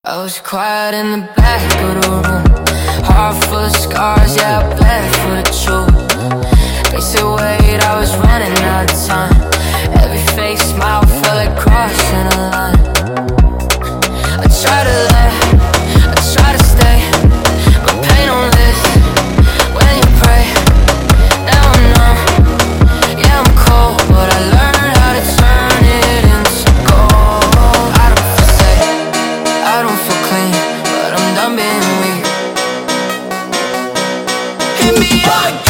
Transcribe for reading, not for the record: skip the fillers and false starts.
I was quiet in the back of the room, heart full of scars, yeah, I bled for the truth. They said wait, I was running out of time. Every fake smile felt like crossing a line. I try to laugh, I try to stay, but pain don't live when you pray. Now I'm numb, yeah, I'm cold, but I learned how to turn it into gold. I don't feel safe, I don't feel clean, but I'm done being weak. Hit me up.